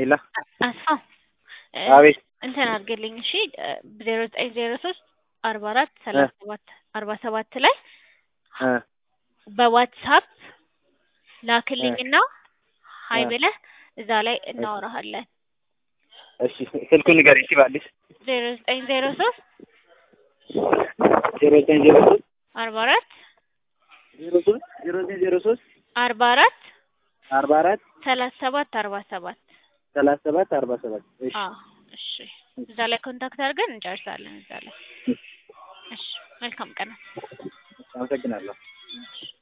ሌላ አስፋው አቤት እንትን አድርግልኝ እሺ 0903 44 37 47 ላይ በዋትስአፕ ላክልኝና ሃይ ብለህ እዛ ላይ እናወራሃለን። እሺ ስልኩን ንገሪኝ ሲባልሽ 0903 0903 44 0903 44 44 37 47 37 47 እሺ እሺ እዛ ላይ ኮንታክት አድርገን እንጨርሳለን እዛ ላይ። እሺ መልካም ቀን። አመሰግናለሁ።